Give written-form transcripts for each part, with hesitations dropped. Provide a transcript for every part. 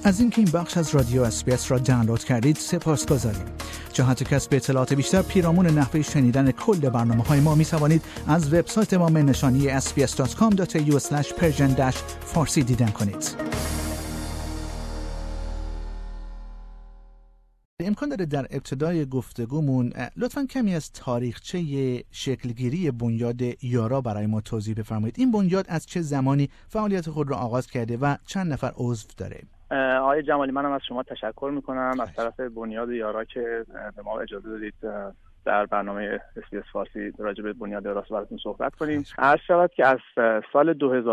از اینکه این بخش از رادیو اس‌بی‌اس را دانلود کردید سپاسگزاریم. جهت کسب اطلاعات بیشتر پیرامون نحوه شنیدن کل برنامه‌های ما می‌توانید از وبسایت ما نشانی sbs.com.au/persian-farsi دیدن کنید. امکان داره در ابتدای گفتگومون لطفاً کمی از تاریخچه شکلگیری بنیاد یارا برای ما توضیح بفرمایید. این بنیاد از چه زمانی فعالیت خود را آغاز کرده و چند نفر عضو داره؟ آقای جمالی، منم از شما تشکر میکنم از طرف بنیاد یارا که به ما اجازه دادید در برنامه اس‌بی‌اس فارسی راجع به بنیاد یارا براتون صحبت کنیم. عرض شود که از سال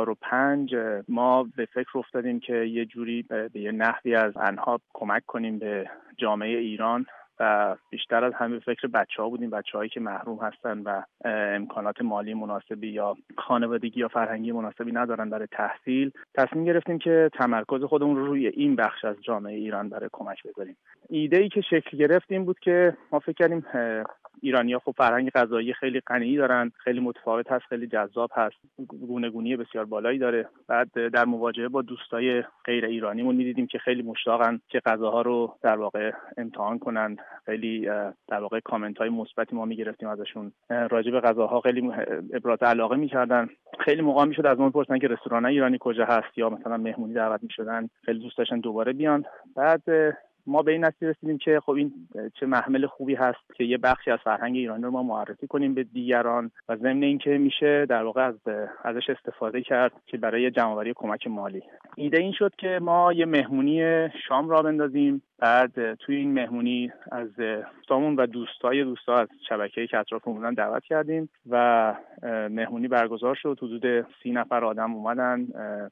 2005 ما به فکر افتادیم که یه جوری به یه نحوی از آنها کمک کنیم به جامعه ایران و بیشتر از همه فکر بچه‌ها بودیم، بچه‌هایی که محروم هستن و امکانات مالی مناسبی یا خانوادگی یا فرهنگی مناسبی ندارن برای تحصیل. تصمیم گرفتیم که تمرکز خودمون رو روی این بخش از جامعه ایران برای کمک بذاریم. ایده‌ای که شکل گرفت این بود که ما فکر کردیم ایرانی‌ها خب فرهنگ غذایی خیلی غنی دارن، خیلی متفاوت هست، خیلی جذاب هست، گونه‌گونی بسیار بالایی داره. بعد در مواجهه با دوستای غیر ایرانیمون می‌دیدیم که خیلی مشتاقن که غذاها رو در واقع امتحان کنن. خیلی در واقع کامنت‌های مثبتی ما می‌گرفتیم ازشون راجع به غذاها، خیلی ابراز علاقه می‌کردن. خیلی موقع می‌شد از ما بپرسن که رستوران ایرانی کجا هست یا مثلا مهمونی دعوت می‌شدن، خیلی دوست داشتن دوباره بیان. بعد ما به این نتیجه رسیدیم که خب این چه محمل خوبی هست که یه بخشی از فرهنگ ایرانی رو ما معرفی کنیم به دیگران و ضمن اینکه میشه در واقع ازش استفاده کرد که برای جمع‌آوری کمک مالی. ایده این شد که ما یه مهمونی شام را بندازیم. بعد توی این مهمونی از دوستامون و دوستا از شبکه‌ای که اطرافمون بودن دعوت کردیم و مهمونی برگزار شد. حدود 30 نفر آدم اومدن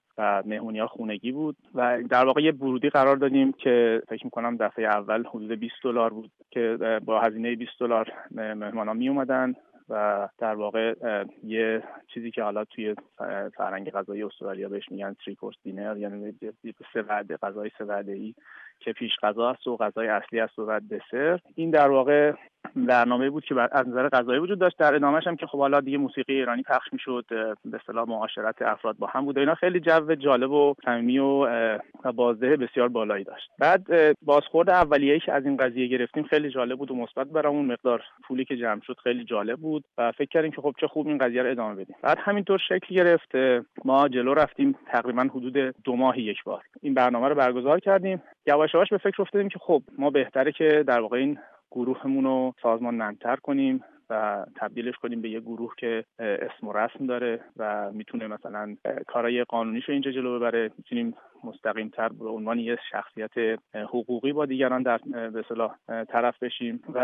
و مهمونی‌ها خونگی بود و در واقع یه ورودی قرار دادیم که فکر می‌کنم دفعه اول حدود $20 بود که با هزینه $20 مهمانا می اومدن و در واقع یه چیزی که حالا توی فرهنگ غذایی استرالیا بهش میگن 3 کورس دینر، یعنی 3 وعده غذای 3 وعده‌ای که پیش غذا است و غذای اصلی است و بعد دسر. این در واقع برنامه بود که از نظر غذایی وجود داشت. در ادامهش هم که خب حالا دیگه موسیقی ایرانی پخش میشد، به اصطلاح معاشرت افراد با هم بود. اینا خیلی جو جالب و صمیمی و بازده بسیار بالایی داشت. بعد بازخورد اولیه‌ای که از این قضیه گرفتیم خیلی جالب بود و مثبت برامون. مقدار پولی که جمع شد خیلی جالب بود و فکر کردیم که خب چه خوب این قضیه رو ادامه بدیم. بعد همینطور شکل گرفت. ما جلو رفتیم، تقریبا حدود 2 ماه یک بار این برنامه رو برگزار کردیم. یواش یواش به فکر افتادیم که خب ما بهتره که در واقع این گروهمون رو سازمانمندتر کنیم و تبدیلش کنیم به یه گروه که اسم و رسم داره و میتونه مثلا کارهای قانونیشو اینجا جلو ببره. میتونیم مستقیم‌تر به عنوان یه شخصیت حقوقی با دیگران در به اصطلاح طرف بشیم و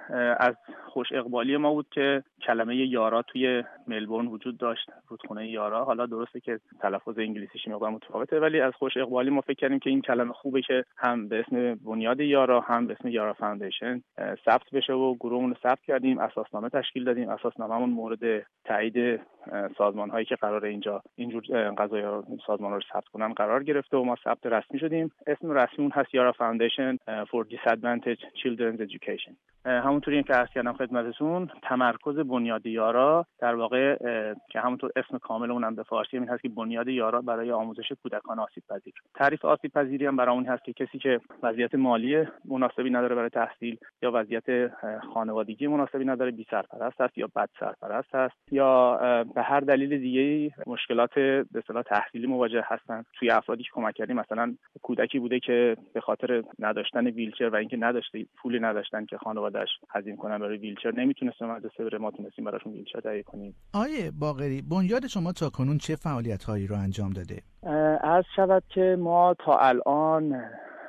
از خوش اقبالی ما بود که کلمه یارا توی ملبورن وجود داشت، رودخونه یارا. حالا درسته که تلفظ انگلیسیش مقدار متفاوته ولی از خوش اقبالی ما فکر کردیم که این کلمه خوبه که هم به اسم بنیاد یارا هم به اسم یارا فاندیشن ثبت بشه و گروهمون رو ثبت کردیم. اساسنامه تشکیل دادیم. اساسنامه‌مون مورد تایید سازمان‌هایی که قراره اینجور قضایا سازمان رو ثبت کنن قرار گرفته و ما ثبت رسمی شدیم. اسم رسمیمون هست یارا فاندیشن for Disadvantaged Children's Education. همونطوری که عرض کردم خدمتتون، تمرکز بنیاد یارا در واقع که همونطور اسم کاملمون هم به فارسی این هست که بنیاد یارا برای آموزش کودکان آسیب‌پذیر. تعریف آسیب‌پذیری هم برای اون هست که کسی که وضعیت مالی مناسبی نداره برای تحصیل یا وضعیت خانوادگی مناسبی نداره، بی سرپرست است یا بد سرپرست است یا به هر دلیل دیگه‌ای مشکلات به اصطلاح تحصیلی مواجه هستن. توی افرادی که کمک کردیم مثلا کودکی بوده که به خاطر نداشتن ویلچر و اینکه پولی نداشتن که خانواده‌اش هزینه کنن برای ویلچر نمیتونست مدرسه بره، ما تونستیم براشون ویلچر تهیه کنیم. آیه باقری، بنیاد شما تا کنون چه فعالیت‌هایی رو انجام داده؟ عرض شود که ما تا الان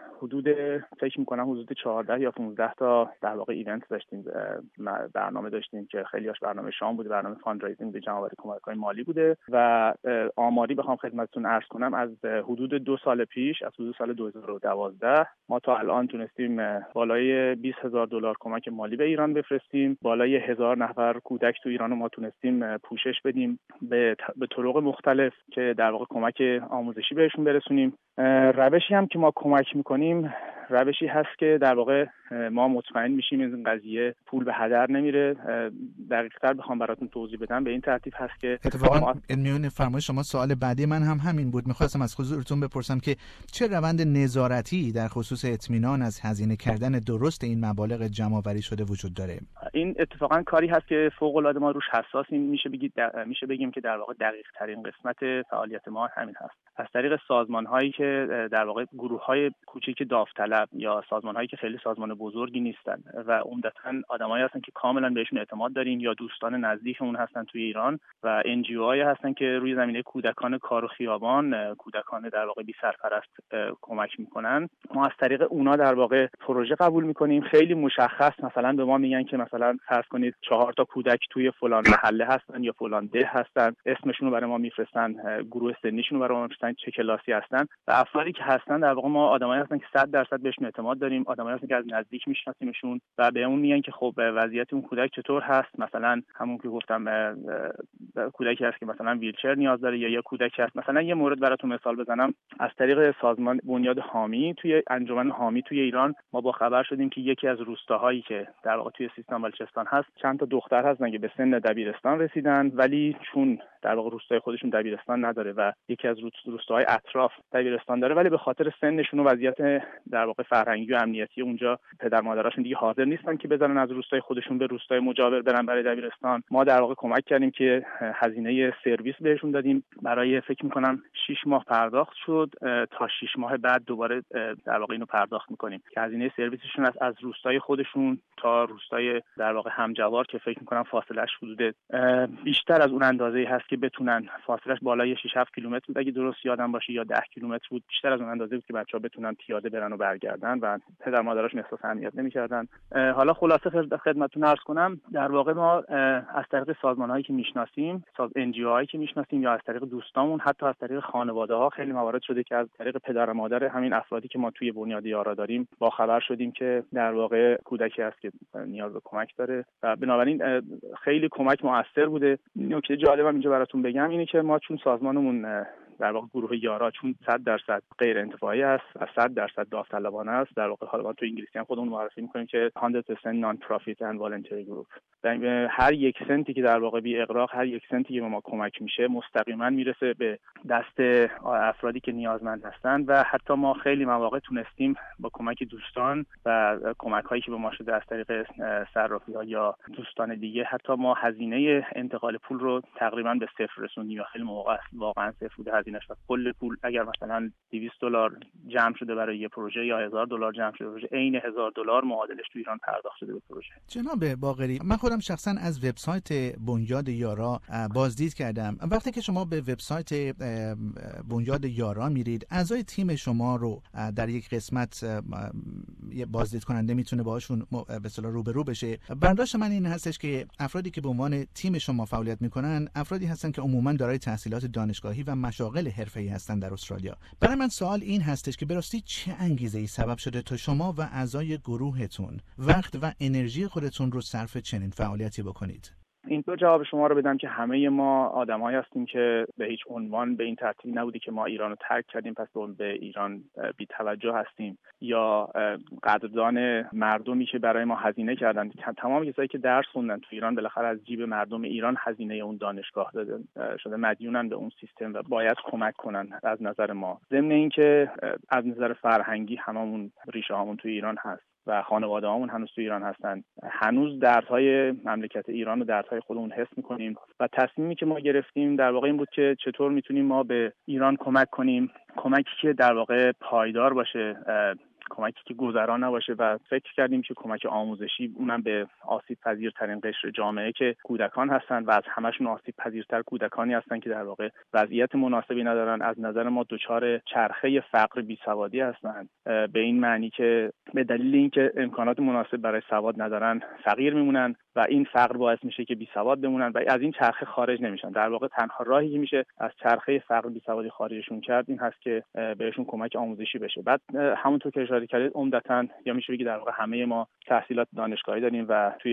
فکر می‌کنم حدود 14 یا 15 تا در واقع ایونت داشتیم، برنامه داشتیم که خیلی‌هاش برنامه شام بوده، برنامه فاندریزینگ به جمع‌آوری کمک‌های مالی بوده و آماری بخوام خدمتتون عرض کنم از حدود 2 سال پیش، از حدود سال 2012 ما تا الان تونستیم بالای $20,000 کمک مالی به ایران بفرستیم. بالای 1000 نفر کودک تو ایران ما تونستیم پوشش بدیم به طرق مختلف که در واقع کمک آموزشی بهشون برسونیم. روشی هم که ما کمک می‌کنیم روشی هست که در واقع ما مطمئن میشیم این قضیه پول به هدر نمیره. دقیق‌تر بخوام براتون توضیح بدم به این ترتیب هست که اتفاقا میون فرمایش شما سوال بعدی من هم همین بود. میخواستم از حضورتون بپرسم که چه روند نظارتی در خصوص اطمینان از هزینه کردن درست این مبالغ جمع‌آوری شده وجود داره؟ این اتفاقا کاری هست که فوق‌العاده ما روش حساسیم. میشه بگیم که در واقع دقیق ترین قسمت فعالیت ما همین هست. از طریق سازمان هایی که در واقع گروه های کوچیک داوطلب یا سازمان هایی که خیلی سازمان بزرگی نیستن و عمدتاً آدمایی هستن که کاملا بهشون اعتماد داریم یا دوستان نزدیکمون هستن توی ایران و NGO هایی هستن که روی زمینه کودکان کار و خیابان، کودکان در واقع بی سرپرست کمک میکنن. ما از طریق اونا در واقع پروژه قبول میکنیم. خیلی مشخص مثلا به ما میگن که مثلا فرض کنید 4 تا کودک توی فلان محله هستن یا فلان ده هستن، اسمشون رو برای ما میفرستن، گروه سنیشون رو برای ما میفرستن، چه کلاسی هستن و افرادی که هستن در واقع ما آدمایی هستن که 100% بهشون اعتماد داریم، آدمایی هستن که از نزدیک میشناسیمشون و بهمون میگن که خب وضعیت اون کودک چطور هست. مثلا همون که گفتم کودکی هست که مثلا ویلچر نیاز داره یا کودکی هست. مثلا یه مورد براتون مثال بزنم، از طریق سازمان بنیاد حامی توی انجمن حامی توی ایران ما با خبر شدیم که یکی از روستاهایی که در واقع توی سیستان بلوچستان هست چند تا دختر هستن که به سن دبیرستان رسیدن ولی چون در واقع روستای خودشون دبیرستان نداره و یکی از روستاهای اطراف دبیرستان داره ولی به خاطر سنشون و وضعیت در واقع فرهنگی و امنیتی اونجا پدر مادراشون دیگه حاضر نیستن که بذارن از روستای خودشون به روستای مجاور برن برای دبیرستان. ما در واقع کمک کردیم که هزینه سرویس بهشون دادیم. برای فکر می‌کنم 6 ماه پرداخت شد تا 6 ماه بعد دوباره در واقع اینو پرداخت می‌کنیم که هزینه سرویسشون از روستای خودشون تا روستای در واقع همجوار که فکر می‌کنم فاصله‌اش حدود بیشتر از اون اندازه‌ای هست که بتونن فاصله‌اش بالای 6-7 کیلومتر بود اگه درست یادم باشه یا 10 کیلومتر بود، بیشتر از اون اندازه بود که بچه‌ها بتونن پیاده برن و برگردن و پدر مادراشون احساس امنیت نمی‌کردن. حالا خلاصه خدمتتون عرض کنم در واقع ما از طریق سازمان‌هایی که میشناسیم، NGO هایی که میشناسیم یا از طریق دوستامون، حتی از طریق خانواده‌ها خیلی موارد شده که از طریق پدر و مادر همین افرادی که ما توی بنیاد یارا داریم با خبر شدیم که در واقع کودکی هست که نیاز به کمک داره و بنابراین خیلی کمک مؤثر بوده. نکته جالبم اینجا براتون بگم اینه که ما چون سازمانمون در واقع گروه یارا چون 100% غیر انتفاعی است و 100% داوطلبانه است، در واقع حالا تو انگلیسی هم خودمون معرفی می‌کنیم که 100% non-profit and voluntary group. هر یک سنتی که در واقع بی اغراق، هر یک سنتی که به ما کمک میشه مستقیما میرسه به دست افرادی که نیازمند هستن و حتی ما خیلی مواقع تونستیم با کمک دوستان و کمک‌هایی که به ما شده از طریق صرافی‌ها یا دوستان دیگه حتی ما هزینه انتقال پول رو تقریبا به صفر رسوندیم یا خیلی موقع واقعا صفر بوده هزینه‌اش. کل پول اگر مثلا $200 جمع شده برای یه پروژه یا $1000 جمع شده پروژه، عین $1000 معادلش تو ایران پرداخت شده به پروژه. جناب باقری، من خودم شخصا از وبسایت بنیاد یارا بازدید کردم. وقتی که شما به وبسایت بنیاد یارا میرید، اعضای تیم شما رو در یک قسمت یه بازدید کننده میتونه باهاشون به اصطلاح روبرو بشه. برداشت من این هستش که افرادی که به عنوان تیم شما فعالیت میکنن افرادی هستن که عموما دارای تحصیلات دانشگاهی و مشاغل حرفه‌ای هستن در استرالیا. برای من سوال این هستش که به راستی چه انگیزه‌ای سبب شده تا شما و اعضای گروهتون وقت و انرژی خودتون رو صرف چنین فعالیتی بکنید؟ اینطور جواب شما رو بدم که همه ما آدمایی هستیم که به هیچ عنوان به این ترتیب نبودی که ما ایران رو ترک کردیم پس به ایران بی توجه هستیم یا قدردان مردمی که برای ما هزینه کردن. تمام کسایی که درس خوندن تو ایران بالاخره از جیب مردم ایران هزینه اون دانشگاه داده شده، مدیونن به اون سیستم و باید کمک کنن از نظر ما. ضمن اینکه از نظر فرهنگی هممون ریشه هامون تو ایران هست و خانواده‌هامون هنوز تو ایران هستن، هنوز دردهای مملکت ایران و دردهای خودمون حس می‌کنیم و تصمیمی که ما گرفتیم در واقع این بود که چطور میتونیم ما به ایران کمک کنیم، کمکی که در واقع پایدار باشه، کمکی که گذرا نباشه و فکر کردیم که کمک آموزشی، اونم به آسیب پذیرترین قشر جامعه که کودکان هستن و از همشون آسیب پذیرتر کودکانی هستن که در واقع وضعیت مناسبی ندارن. از نظر ما دچار چرخه فقر بیسوادی هستن، به این معنی که به دلیل اینکه امکانات مناسب برای سواد ندارن فقیر میمونن و این فقر باعث میشه که بیسواد بمونن و از این چرخه خارج نمیشن. در واقع تنها راهی که میشه از چرخه فقر بیسوادی خارجشون کرد این هست که بهشون کمک آموزشی بشه. بعد همونطور که اشاره کردید عمدتاً یا میشه بگی در واقع همه ما تحصیلات دانشگاهی داریم و توی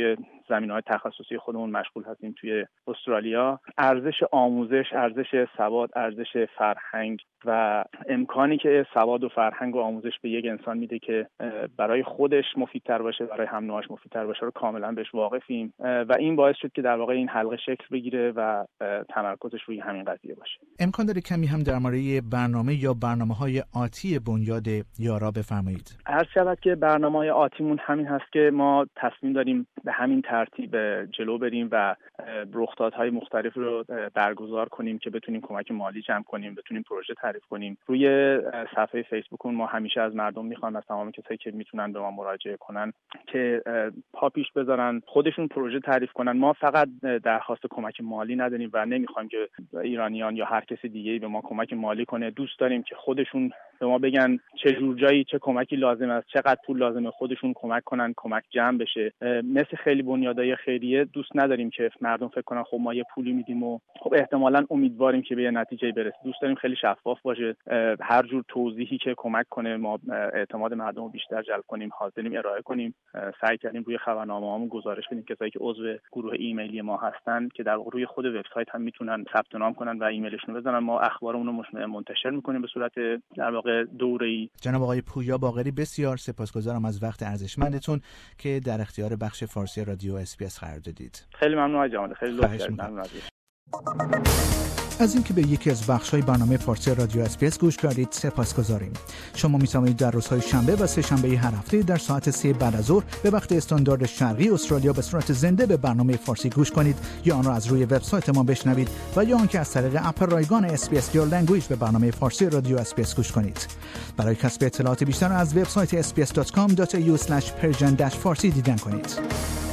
زمینه‌های تخصصی خودمون مشغول هستیم توی استرالیا. ارزش آموزش، ارزش سواد، ارزش فرهنگ و امکانی که سواد و فرهنگ و آموزش به یک انسان میده که برای خودش مفیدتر باشه، برای هم نوعش مفیدتر باشه رو کاملا بهش واقفیم و این باعث شد که در واقع این حلقه شکل بگیره و تمرکزش روی همین قضیه باشه. امکان داره کمی هم درباره برنامه یا برنامه‌های آتی بنیاد یارا بفرمایید؟ عرض شود که برنامه‌های آتیمون همین هست که ما تصمیم داریم به همین ترتیب جلو بریم و رخدادهای مختلف رو برگزار کنیم که بتونیم کمک مالی جمع کنیم، بتونیم پروژه تعریف کنیم. روی صفحه فیسبوکمون ما همیشه از مردم میخوام، از تمام کسایی که میتونن به ما مراجعه کنن که پا پیش بذارن، خودشون پروژه تعریف کنن. ما فقط درخواست کمک مالی نداریم و نمیخوایم که ایرانیان یا هر کسی دیگه‌ای به ما کمک مالی کنه. دوست داریم که خودشون به ما بگن چه جور جایی چه کمکی لازم است، چقدر پول لازمه، خودشون کمک کنن، کمک جمع بشه. مثل خیلی بنیادهای خیریه دوست نداریم که مردم فکر کنن خب ما یه پولی میدیم و خب احتمالاً امیدواریم که به یه نتیجه برسه. دوست داریم خیلی شفاف باشه، هر جور توضیحی که کمک کنه ما اعتماد مردم رو بیشتر جلب کنیم حاضریم ارائه کنیم. سعی کردیم روی خبرنامه‌هامون گزارش بدیم کسایی که عضو گروه ایمیلی ما هستن که در واقع روی خود وبسایت هم میتونن ثبت نام کنن و ایمیلشون رو بزنن. ما اخبارمون رو منتشر میکنیم به صورت در واقع دوره‌ای. جناب آقای پویا باقری، بسیار سپاسگزارم از وقت ارزشمندتون که در اختیار بخش فارسی رادیو اس‌بی‌اس قرار دادید. خیلی ممنون آقای جمالی، خیلی لطف کردید. ممنون از اینکه به یکی از بخش‌های برنامه فارسی رادیو اس‌بی‌اس گوش کردید سپاسگزاریم. شما می‌توانید در روزهای شنبه و سه شنبه هر هفته در ساعت 3 بعد از ظهر به وقت استاندارد شرقی استرالیا به صورت زنده به برنامه فارسی گوش کنید یا آن را از روی وبسایت ما بشنوید و یا آنکه از طریق اپ رایگان اس‌بی‌اس Your Language به برنامه فارسی رادیو اس‌بی‌اس گوش کنید. برای کسب اطلاعات بیشتر از وبسایت sbs.com.au/persian-farsi دیدن کنید.